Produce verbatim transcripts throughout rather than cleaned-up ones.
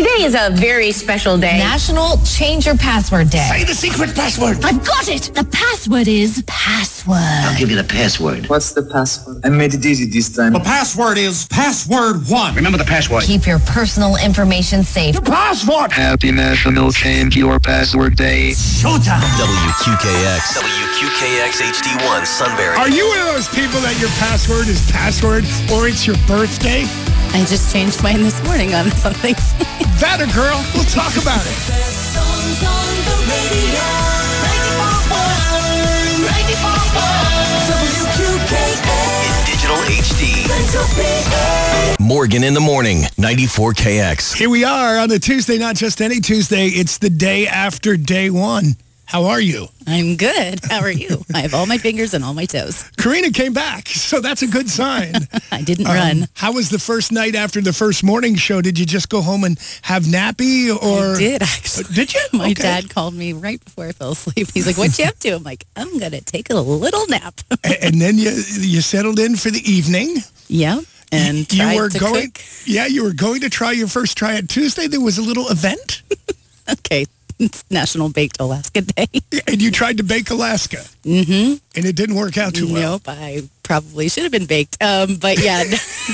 Today is a very special day. National Change Your Password Day. Say the secret password. I've got it. The password is password. I'll give you the password. What's the password? I made it easy this time. The password is password one. Remember the password. Keep your personal information safe. The password. Happy National Change Your Password Day. Showtime. W Q K X. W Q K X H D one, Sunbury. Are you one of those people that your password is password or it's your birthday? I just changed mine this morning on something. That a girl. We'll talk about it. In digital H D. Morgan in the Morning, ninety-four K X. Here we are on a Tuesday, not just any Tuesday. It's the day after day one. How are you? I'm good. How are you? I have all my fingers and all my toes. Karina came back, so that's a good sign. I didn't um, run. How was the first night after the first morning show? Did you just go home and have nappy? Or I did, actually. Did you? My Okay. dad called me right before I fell asleep. He's like, what you up to? I'm like, I'm going to take a little nap. and, and then you you settled in for the evening. Yeah. And you tried were to going. cook. Yeah, you were going to try your first try at Tuesday. There was a little event. Okay. It's National Baked Alaska Day. And you tried to bake Alaska. Mm-hmm. And it didn't work out too well. Nope, I probably should have been baked. Um, but yeah,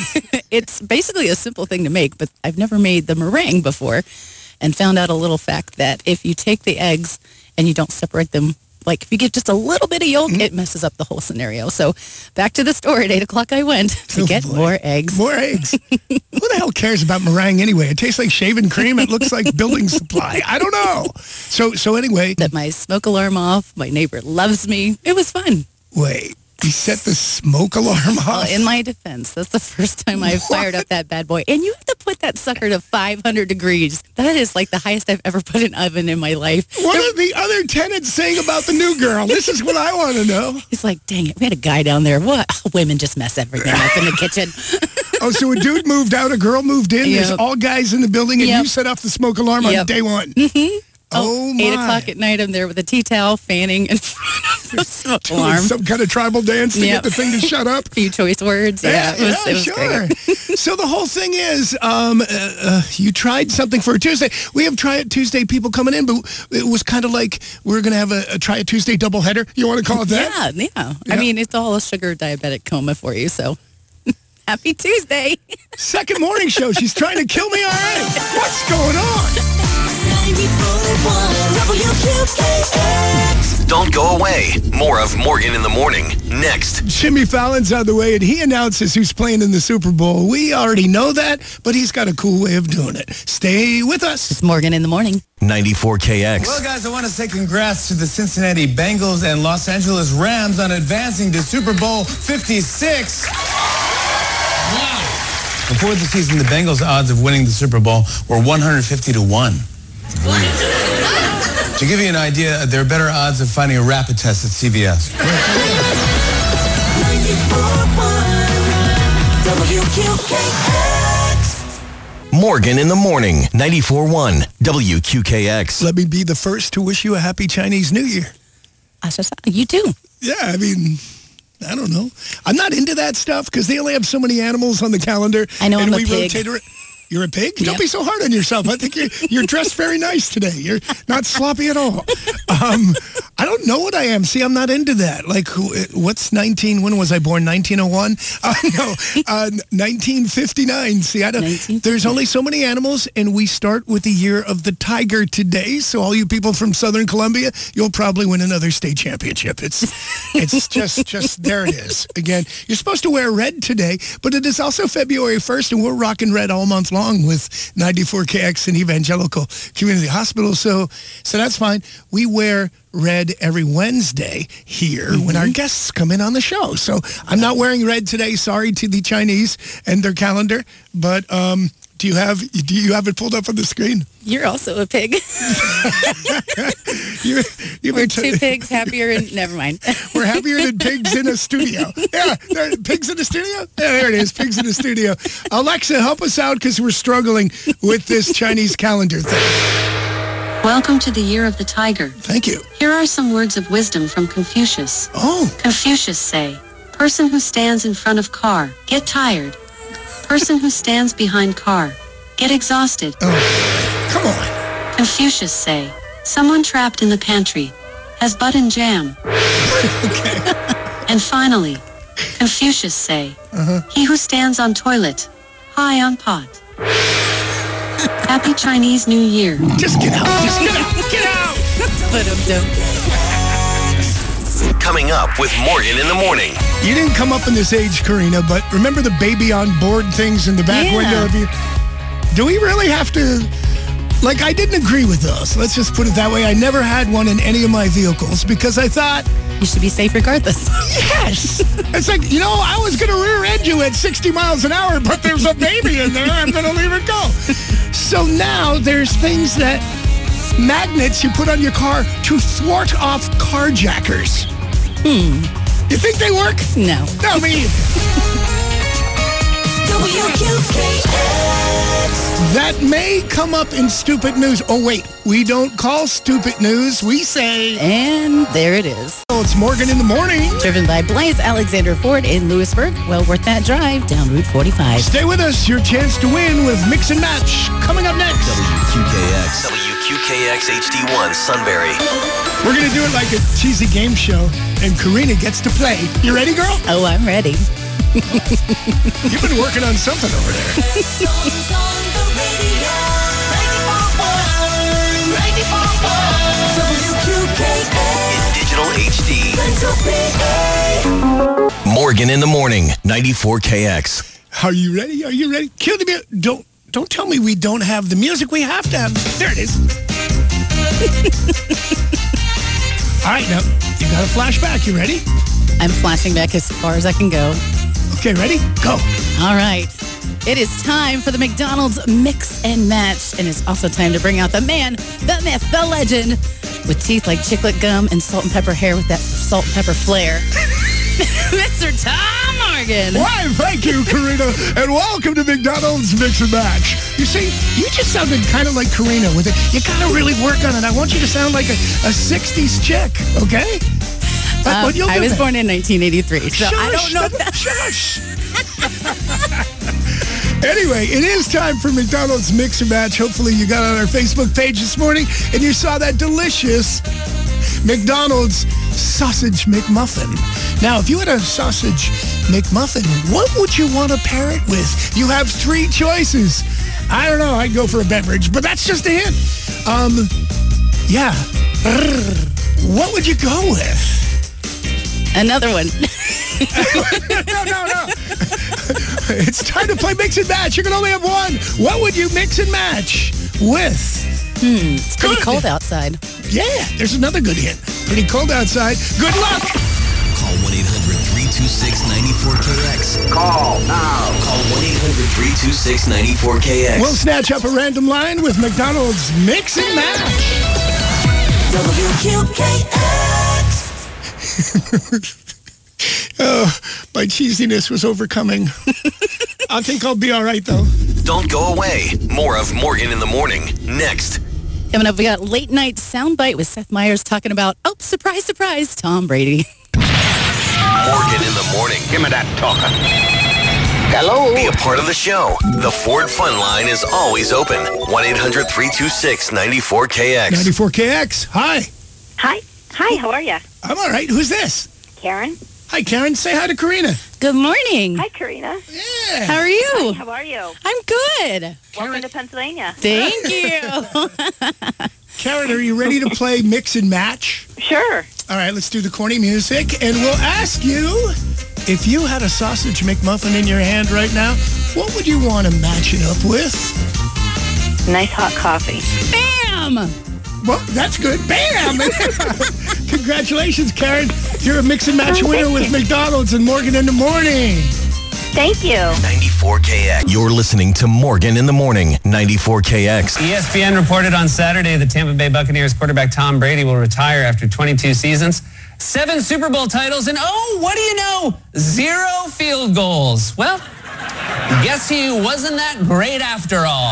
it's basically a simple thing to make, but I've never made the meringue before and found out a little fact that if you take the eggs and you don't separate them, like if you get just a little bit of yolk, mm-hmm. it messes up the whole scenario. So back to the store at eight o'clock I went to oh, get boy. more eggs. More eggs. Who the hell cares about meringue anyway? It tastes like shaving cream. It looks like building supply. I don't know. So so anyway. Set my smoke alarm off. My neighbor loves me. It was fun. Wait. You set the smoke alarm off? Well, in my defense, that's the first time I've fired up that bad boy. And you have to put that sucker to five hundred degrees. That is like the highest I've ever put an oven in my life. What are the other tenants saying about the new girl? This is what I want to know. He's like, dang it, we had a guy down there. What? Women just mess everything up in the kitchen. Oh, so a dude moved out, a girl moved in. Yep. There's all guys in the building, and yep. you set off the smoke alarm yep. on day one. Mm-hmm. Oh, oh my. Eight o'clock at night, I'm there with a tea towel fanning in front of the smoke alarm. Some kind of tribal dance to yep. get the thing to shut up. A few choice words. Yeah, yeah, it was, yeah it was sure. great. So the whole thing is, um, uh, uh, you tried something for a Tuesday. We have Try It Tuesday people coming in, but it was kind of like we're going to have a, a Try It Tuesday doubleheader. You want to call it that? Yeah, yeah, yeah. I mean, it's all a sugar diabetic coma for you, so happy Tuesday. Second morning show. She's trying to kill me already. What's going on? Don't go away. More of Morgan in the Morning next. Jimmy Fallon's on the way, and he announces who's playing in the Super Bowl. We already know that, but he's got a cool way of doing it. Stay with us. It's Morgan in the Morning. ninety-four K X. Well, guys, I want to say congrats to the Cincinnati Bengals and Los Angeles Rams on advancing to Super Bowl fifty-six. Wow. Before the season, the Bengals' odds of winning the Super Bowl were one hundred fifty to one. To give you an idea, there are better odds of finding a rapid test at C V S. Morgan in the Morning, ninety-four point one W Q K X. Let me be the first to wish you a happy Chinese New Year. You too. Yeah, I mean, I don't know. I'm not into that stuff because they only have so many animals on the calendar. I know, and I'm we a pig. rotate around. You're a pig? Yep. Don't be so hard on yourself. I think you're, you're dressed very nice today. You're not sloppy at all. Um, I don't know what I am. See, I'm not into that. Like, who, what's nineteen? When was I born? nineteen oh one? Uh, no, uh, nineteen fifty-nine. See, I don't. There's only so many animals, and we start with the year of the tiger today. So all you people from Southern Columbia, you'll probably win another state championship. It's, it's just, just there it is. Again, you're supposed to wear red today, but it is also February first, and we're rocking red all month long. Along with ninety-four K X and Evangelical Community Hospital. So so that's fine. We wear red every Wednesday here mm-hmm. when our guests come in on the show. So I'm not wearing red today. Sorry to the Chinese and their calendar. But um, do you have do you have it pulled up on the screen? You're also a pig. you, you We're two t- pigs happier and never mind. We're happier than pigs in a studio. Yeah, there, pigs in a studio? Yeah, there it is, pigs in a studio. Alexa, help us out because we're struggling with this Chinese calendar thing. Welcome to the Year of the Tiger. Thank you. Here are some words of wisdom from Confucius. Oh. Confucius say, person who stands in front of car, get tired. Person who stands behind car, get exhausted. Oh. Come on. Confucius say, someone trapped in the pantry has button jam. Okay. And finally, Confucius say, Uh-huh. he who stands on toilet, high on pot. Happy Chinese New Year. Just get out. Just get out. Get out. But um, Coming up with Morgan in the morning. You didn't come up in this age, Karina, but remember the baby on board things in the back Yeah. window of you? Do we really have to... Like, I didn't agree with those. Let's just put it that way. I never had one in any of my vehicles because I thought... you should be safe regardless. Yes! It's like, you know, I was going to rear end you at sixty miles an hour, but there's a baby in there. I'm going to leave it go. So now there's things that... magnets you put on your car to thwart off carjackers. Hmm. You think they work? No. No, me either. That may come up in stupid news. Oh, wait. We don't call stupid news. We say... And there it is. Oh, it's Morgan in the morning. Driven by Blaze Alexander Ford in Lewisburg. Well worth that drive down Route forty-five. Stay with us. Your chance to win with Mix and Match. Coming up next. W Q K X. W Q K X H D one, Sunbury. We're going to do it like a cheesy game show, and Karina gets to play. You ready, girl? Oh, I'm ready. You've been working on something over there. In digital H D. Morgan in the morning, ninety-four K X. Are you ready? Are you ready? Cue the music. Don't, don't tell me we don't have the music. We have to have. There it is. All right, now, you got a flashback. You ready? I'm flashing back as far as I can go. Okay, ready? Go. All right. It is time for the McDonald's Mix and Match. And it's also time to bring out the man, the myth, the legend, with teeth like chiclet gum and salt and pepper hair with that salt and pepper flair. Mister Tom Morgan. Why, thank you, Karina, and welcome to McDonald's Mix and Match. You see, you just sounded kind of like Karina with it. You got to really work on it. I want you to sound like a, a sixties chick, okay? But, Um, but you'll I do was that. born in nineteen eighty-three, so I don't know if that... Shush! Anyway, it is time for McDonald's Mix and Match. Hopefully you got on our Facebook page this morning and you saw that delicious McDonald's sausage McMuffin. Now, if you had a sausage McMuffin, what would you want to pair it with? You have three choices. I don't know. I'd go for a beverage, but that's just a hint. Um, yeah. What would you go with? Another one. no, no, no. It's time to play Mix and Match. You can only have one. What would you mix and match with? Hmm, it's pretty Good. cold outside. Yeah, there's another good hint. Pretty cold outside. Good luck. Call one eight hundred three two six nine four K X. Call now. Call one eight hundred three two six nine four K X. We'll snatch up a random line with McDonald's Mix and Match. W Q K X. Oh, my cheesiness was overcoming. I think I'll be all right, though. Don't go away. More of Morgan in the morning next. Coming up, we got late night soundbite with Seth Meyers talking about, oh, surprise, surprise, Tom Brady. Morgan in the morning. Give me that talker. Hello. Be a part of the show. The Ford Fun Line is always open. one eight hundred three two six nine four K X. ninety-four K X. Hi. Hi. Hi, how are you? I'm all right. Who's this? Karen? Hi, Karen. Say hi to Karina. Good morning. Hi, Karina. Yeah. How are you? Hi, how are you? I'm good. Welcome to Pennsylvania. Thank you. Karen, are you ready to play Mix and Match? Sure. All right, let's do the corny music, and we'll ask you, if you had a sausage McMuffin in your hand right now, what would you want to match it up with? Nice hot coffee. Bam! Well, that's good. Bam! Congratulations, Karen. You're a Mix and Match Oh, winner thank with you. McDonald's and Morgan in the morning. Thank you. ninety-four K X. You're listening to Morgan in the morning, ninety-four K X. E S P N reported on Saturday the Tampa Bay Buccaneers quarterback Tom Brady will retire after twenty-two seasons, seven Super Bowl titles, and oh, what do you know? Zero field goals. Well, guess he wasn't that great after all.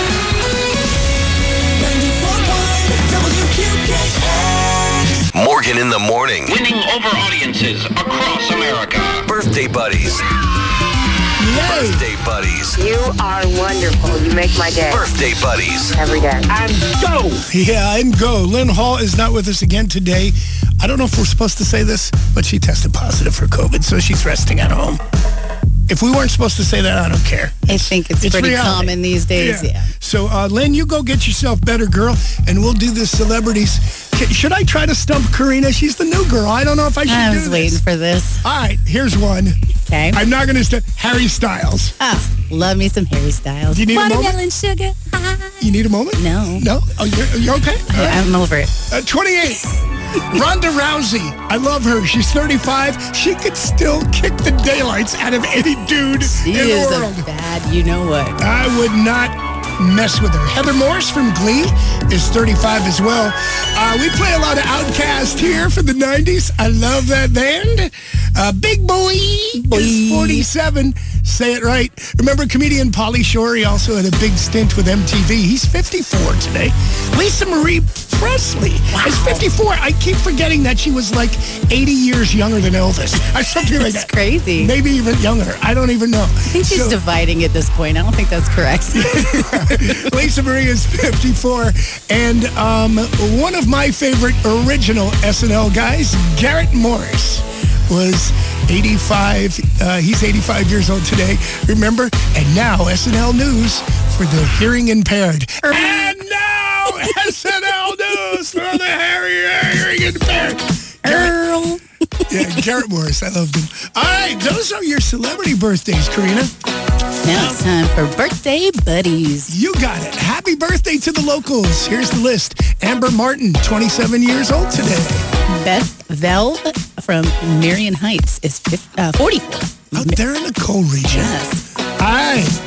Morgan in the morning. Winning over audiences across America. Birthday buddies. Yay. Birthday buddies. You are wonderful. You make my day. Birthday buddies. Every day. And go. Yeah, and go. Lynn Hall is not with us again today. I don't know if we're supposed to say this, but she tested positive for COVID, so she's resting at home. If we weren't supposed to say that, I don't care. I think it's, it's pretty reality. common these days, yeah. yeah. So, uh, Lynn, you go get yourself better, girl, and we'll do the celebrities. K- Should I try to stump Karina? She's the new girl. I don't know if I should I do was this. waiting for this. All right, here's one. Okay. I'm not going to st- Harry Styles. Ah, love me some Harry Styles. Do you need a moment? Watermelon sugar. You need a moment? No. No? Oh, you're, you're okay? All right. I'm over it. Uh, twenty-eight. Ronda Rousey. I love her. She's thirty-five. She could still kick the daylights out of any dude She in the is world. a bad, you know what. I would not mess with her. Heather Morris from Glee is thirty-five as well. Uh, we play a lot of Outkast here for the nineties. I love that band. Uh, Big Boy, Boy is forty-seven. Say it right. Remember comedian Pauly Shore? He also had a big stint with M T V. He's fifty-four today. Lisa Marie Presley is fifty-four. I keep forgetting that she was like eighty years younger than Elvis. Or something like That's that. crazy. Maybe even younger. I don't even know. I think she's So- dividing at this point. I don't think that's correct. Lisa Marie is fifty-four, and um, one of my favorite original S N L guys, Garrett Morris, was eighty-five. Uh, he's eighty-five years old today. Remember? And now S N L News for the hearing impaired. And now S N L News for the hearing impaired. Earl. Yeah, Garrett Morris. I loved him. All right, those are your celebrity birthdays, Karina. Now it's time for birthday buddies. You got it. Happy birthday to the locals. Here's the list. Amber Martin, twenty-seven years old today. Beth Vel from Marion Heights is fifty, uh, forty-four. Out there in the coal region. Yes. All right.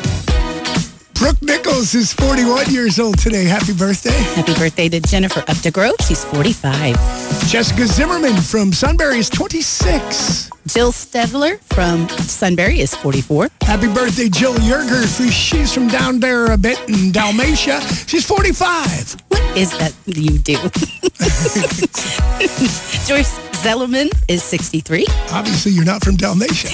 Brooke Nichols is forty-one years old today. Happy birthday. Happy birthday to Jennifer Updegrove. She's forty-five. Jessica Zimmerman from Sunbury is twenty-six. Jill Stedler from Sunbury is forty-four. Happy birthday, Jill Yerger. She's from down there a bit in Dalmatia. She's forty-five. What is that you do? Joyce Zellerman is sixty-three. Obviously, you're not from Dalmatia.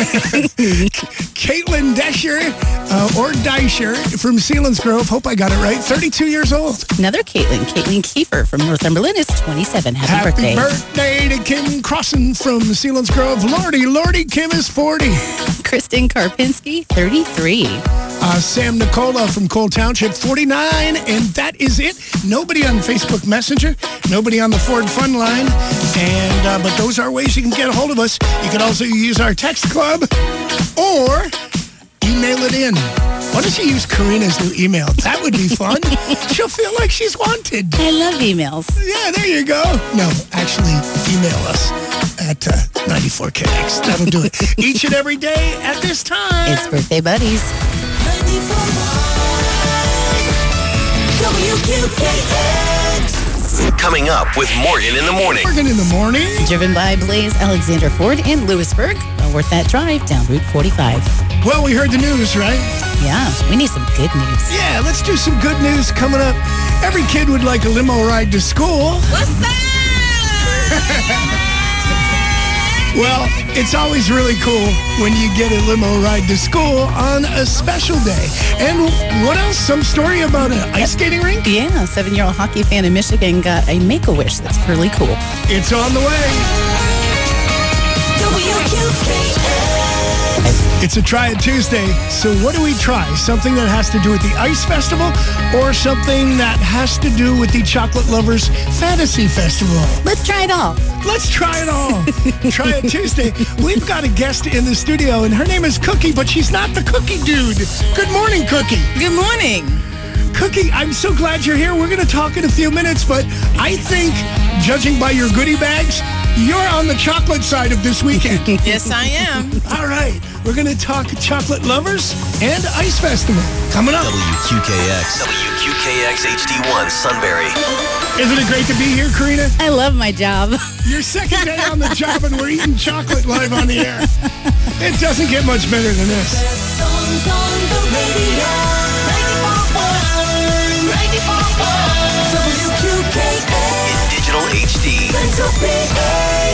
Caitlin Desher, uh, or Deisher, from Sealands Grove. Hope I got it right. thirty-two years old. Another Caitlin, Caitlin Kiefer from Northumberland is twenty-seven. Happy, Happy birthday. birthday to Kim Crossan from Sealands Grove. Lordy, Lordy, Kim is forty. Kristen Karpinski, thirty-three. Uh, Sam Nicola from Cole Township, forty-nine. And that is it. Nobody on Facebook Messenger. Nobody on the Ford Fun Line. And uh, but those are ways you can get a hold of us. You can also use our text club or email it in. Why don't you use Karina's new email? That would be fun. She'll feel like she's wanted. I love emails. Yeah, there you go. No, actually, email us at uh, ninety-four K X. That'll do it. Each and every day at this time. It's Birthday Buddies. W Q K X. Coming up with Morgan in the morning. Morgan in the morning. Driven by Blaze Alexander Ford in Lewisburg. Well worth that drive down Route forty-five. Well, we heard the news, right? Yeah, we need some good news. Yeah, let's do some good news coming up. Every kid would like a limo ride to school. What's that? Well, it's always really cool when you get a limo ride to school on a special day. And what else? Some story about an ice skating rink? Yeah, a seven-year-old hockey fan in Michigan got a Make-A-Wish that's really cool. It's on the way. W Q K X. It's a Try It Tuesday. So what do we try? Something that has to do with the Ice Festival or something that has to do with the Chocolate Lovers Fantasy Festival? Let's try it all. Let's try it all. Try It Tuesday. We've got a guest in the studio, and her name is Cookie, but she's not the cookie dude. Good morning, Cookie. Good morning. Cookie, I'm so glad you're here. We're going to talk in a few minutes, but I think, judging by your goodie bags, you're on the chocolate side of this weekend. Yes, I am. All right. We're going to talk Chocolate Lovers and Ice Festival. Coming up. W Q K X. W Q K X H D one Sunbury. Isn't it great to be here, Karina? I love my job. Your second day on the job, and we're eating chocolate live on the air. It doesn't get much better than this. Songs on the radio. ninety-four point one. W Q K X. In digital H D. Central P A.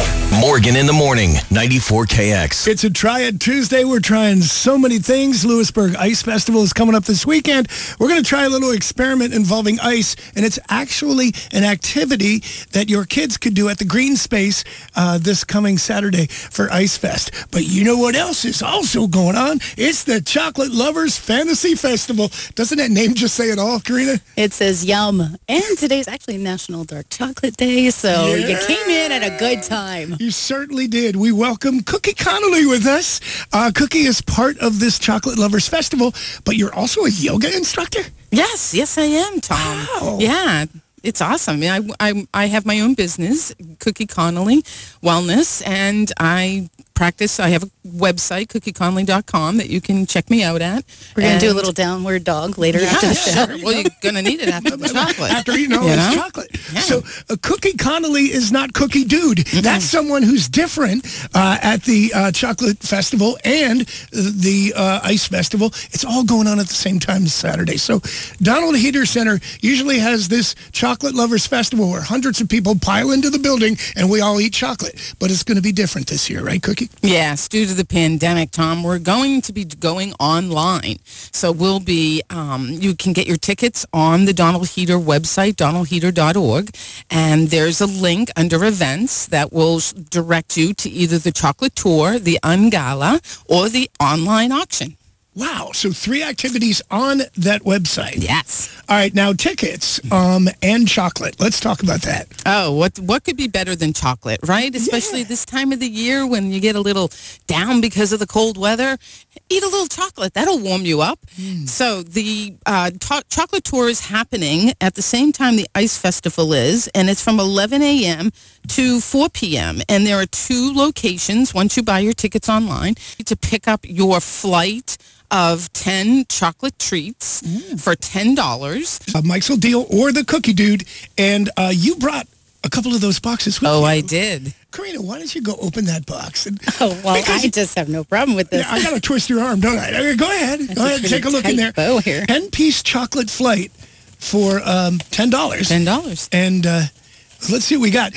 Morgan in the Morning, ninety-four K X. It's a Try It Tuesday. We're trying so many things. Lewisburg Ice Festival is coming up this weekend. We're going to try a little experiment involving ice, and it's actually an activity that your kids could do at the Green Space uh, this coming Saturday for Ice Fest. But you know what else is also going on? It's the Chocolate Lovers Fantasy Festival. Doesn't that name just say it all, Karina? It says yum. And today's actually National Dark Chocolate Day, so Yeah. you came in at a good time. You certainly did. We welcome Cookie Connolly with us. Uh, Cookie is part of this Chocolate Lovers Festival, but you're also a yoga instructor? Yes, yes, I am, Tom. Wow. Yeah, it's awesome. I, I, I have my own business, Cookie Connolly Wellness, and I practice. I have a website, cookie connolly dot com, that you can check me out at. We're going to do a And- little downward dog later Yeah, after the show. sure. Well, you're going to need it after the chocolate. After eating all You this know? chocolate. So uh, Cookie Connolly is not Cookie Dude. That's someone who's different uh, at the uh, Chocolate Festival and uh, the uh, Ice Festival. It's all going on at the same time this Saturday. So Donald Heater Center usually has this Chocolate Lovers Festival where hundreds of people pile into the building and we all eat chocolate. But it's going to be different this year, right, Cookie? Yes, due to the pandemic, Tom, we're going to be going online. So we'll be, um, you can get your tickets on the Donald Heater website, donald heater dot org, and there's a link under events that will sh- direct you to either the chocolate tour, the Ungala, or the online auction. Wow. So three activities on that website. Yes. All right. Now, tickets um, and chocolate. Let's talk about that. Oh, what what could be better than chocolate, right? Especially this time of the year when you get a little down because of the cold weather. Eat a little chocolate. That'll warm you up. So the uh, to- chocolate tour is happening at the same time the Ice Festival is, and it's from eleven a.m. to four p.m. And there are two locations once you buy your tickets online to pick up your flight of ten chocolate treats for ten dollars. Uh, Mike's will deal or the Cookie Dude. And uh, you brought a couple of those boxes with Oh, you. I did. Karina, why don't you go open that box? And, Oh, well, Because- I just have no problem with this. yeah, I got to twist your arm, don't I? Okay, go ahead. That's go a ahead. pretty Take a look in tight there. bow here. ten-piece chocolate flight for um, ten dollars. ten dollars. And uh, let's see what we got.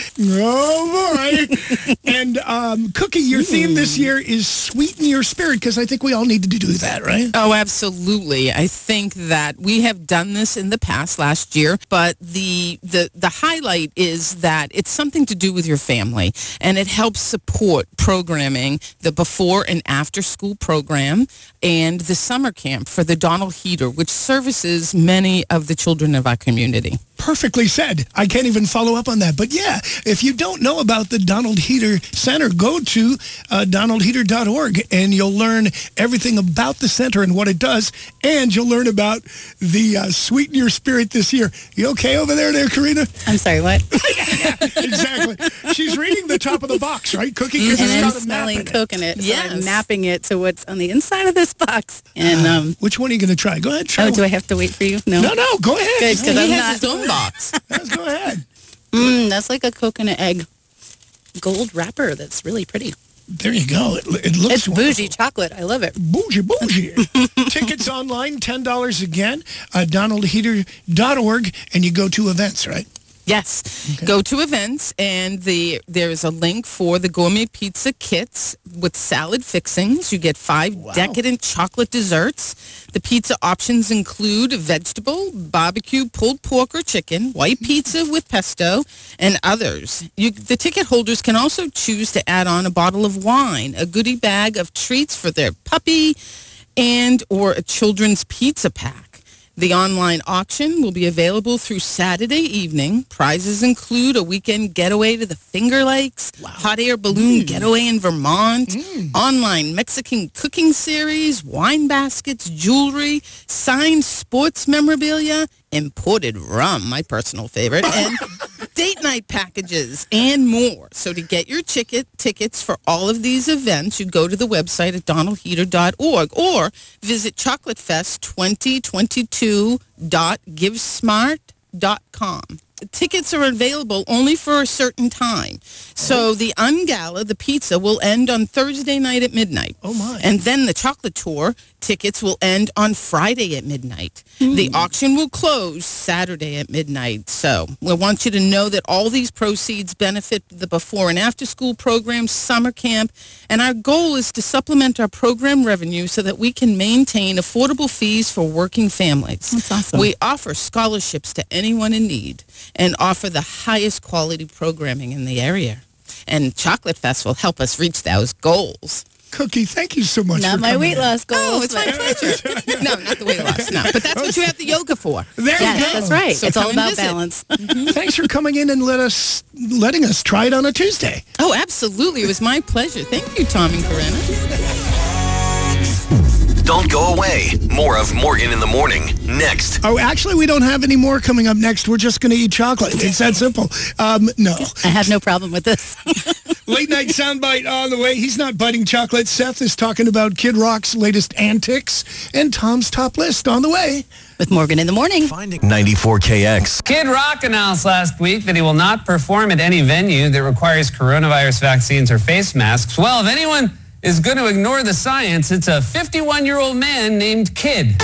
Oh, boy. And um, Cookie, your theme this year is Sweeten Your Spirit, because I think we all need to do that, right? Oh, absolutely. I think that we have done this in the past last year, but the the the highlight is that it's something to do with your family, and it helps support programming, the before and after school program, and the summer camp for the Donald Heater, which services many of the children of our community. Perfectly said. I can't even follow up on that. But yeah, if you don't know about the Donald Heater Center, go to uh, donald heater dot org and you'll learn everything about the center and what it does. And you'll learn about the uh, Sweeten Your Spirit this year. You okay over there, there, Karina? I'm sorry, what? Yeah, exactly. She's reading the top of the box, right, Cookie? 'Cause And it's I'm got a map smelling in it. coconut. So Yes. I'm mapping it to what's on the inside of this box. And, um, Which one are you going to try? Go ahead, try oh, one. do I have to wait for you? No. No, no, go ahead. Good, 'cause He I'm has not- his own box. Let's go ahead. Mm, that's like a coconut egg gold wrapper. That's really pretty. There you go. It, it looks It's wonderful. bougie chocolate. I love it. Bougie, bougie. Tickets online, ten dollars again, uh, donald heater dot org, and you go to events, right? Yes. Go to events, and the there is a link for the gourmet pizza kits with salad fixings. You get five decadent chocolate desserts. The pizza options include vegetable, barbecue, pulled pork or chicken, white pizza with pesto, and others. You, the ticket holders can also choose to add on a bottle of wine, a goodie bag of treats for their puppy, and or a children's pizza pack. The online auction will be available through Saturday evening. Prizes include a weekend getaway to the Finger Lakes, hot air balloon getaway in Vermont, online Mexican cooking series, wine baskets, jewelry, signed sports memorabilia, imported rum, my personal favorite, and date night packages, and more. So to get your ticket tickets for all of these events, you go to the website at donald heater dot org or visit chocolate fest twenty twenty-two dot give smart dot com. tickets are available only for a certain time. So the Ungala, the pizza, will end on Thursday night at midnight. Oh, my. And then the chocolate tour tickets will end on Friday at midnight. The auction will close Saturday at midnight. So we want you to know that all these proceeds benefit the before and after school programs, summer camp, and our goal is to supplement our program revenue so that we can maintain affordable fees for working families. That's awesome. We offer scholarships to anyone in need and offer the highest quality programming in the area. And Chocolate Fest will help us reach those goals. Cookie, thank you so much Not for my coming weight in. loss goals. Oh, it's my pleasure. No, not the weight loss. No, but that's what you have the yoga for. There you Yes, go. that's right. So it's all come and about visit. balance. Thanks for coming in and let us, letting us try it on a Tuesday. Oh, absolutely. It was my pleasure. Thank you, Tom and Corinna. Don't go away. More of Morgan in the Morning next. Oh, actually, we don't have any more coming up next. We're just going to eat chocolate. It's that simple. Um, no. I have no problem with this. Late night soundbite on the way. He's not biting chocolate. Seth is talking about Kid Rock's latest antics. And Tom's top list on the way. With Morgan in the Morning. ninety-four K X. Kid Rock announced last week that he will not perform at any venue that requires coronavirus vaccines or face masks. Well, if anyone is going to ignore the science, it's a fifty-one-year-old man named Kid.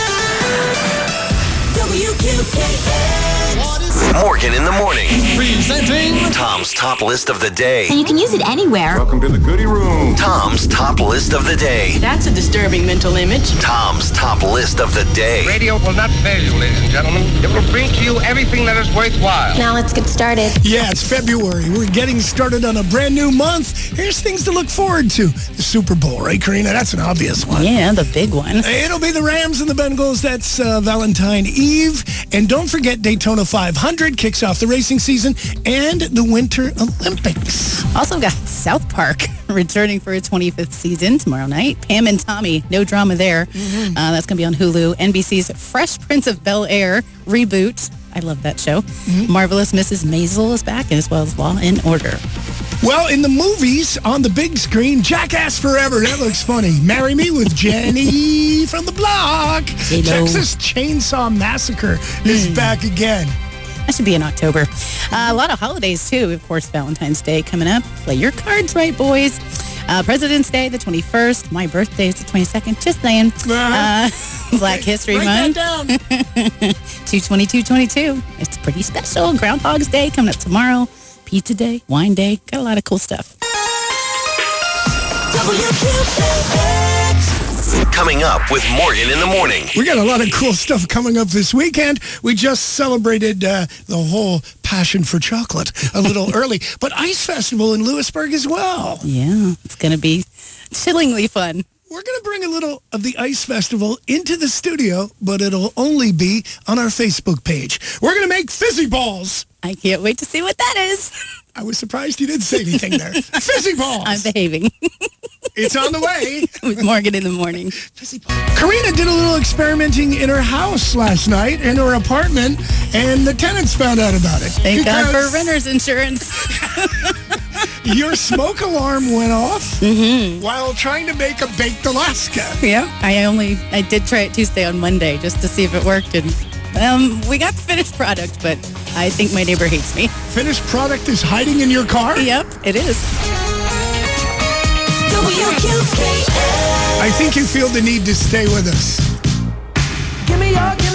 W Q K X. Morgan in the Morning. Presenting Tom's top list of the day. And you can use it anywhere. Welcome to the goodie room. Tom's top list of the day. That's a disturbing mental image. Tom's top list of the day. Radio will not fail you, ladies and gentlemen. It will bring to you everything that is worthwhile. Now let's get started. Yeah, it's February. We're getting started on a brand new month. Here's things to look forward to. The Super Bowl, right, Karina? That's an obvious one. Yeah, the big one. It'll be the Rams and the Bengals. That's uh, Valentine Eve. And don't forget Daytona five hundred kicks off the racing season and the Winter Olympics. Also got South Park returning for its twenty-fifth season tomorrow night. Pam and Tommy, no drama there. Mm-hmm. Uh, that's going to be on Hulu. N B C's Fresh Prince of Bel-Air reboot. I love that show. Mm-hmm. Marvelous Missus Maisel is back, as well as Law and Order. Well, in the movies, on the big screen, Jackass Forever. That looks funny. Marry Me with Jenny from the block. Hello. Texas Chainsaw Massacre is Mm. back again. That should be in October. Uh, a lot of holidays, too. Of course, Valentine's Day coming up. Play your cards right, boys. Uh, President's Day, the twenty-first. My birthday is the twenty-second. Just saying. Uh, Black History Write Month. that down. two twenty-two twenty-two. It's pretty special. Groundhog's Day coming up tomorrow. Pizza Day, Wine Day. Got a lot of cool stuff. W Q K X. Coming up with Morgan in the Morning. We got a lot of cool stuff coming up this weekend. We just celebrated uh, the whole passion for chocolate a little early, but Ice Festival in Lewisburg as well. Yeah, it's going to be chillingly fun. We're going to bring a little of the Ice Festival into the studio, but it'll only be on our Facebook page. We're going to make fizzy balls. I can't wait to see what that is. I was surprised you didn't say anything there. Fizzy balls. I'm behaving. It's on the way. With Morgan in the Morning. Karina did a little experimenting in her house last night, in her apartment, and the tenants found out about it. Thank God Because for renter's insurance. your smoke alarm went off Mm-hmm. while trying to make a baked Alaska. Yeah, I only, I did try it Tuesday on Monday just to see if it worked. And um, we got the finished product, but I think my neighbor hates me. Finished product is hiding in your car? Yep, it is. W Q K X. I think you feel the need to stay with us. Give me your, give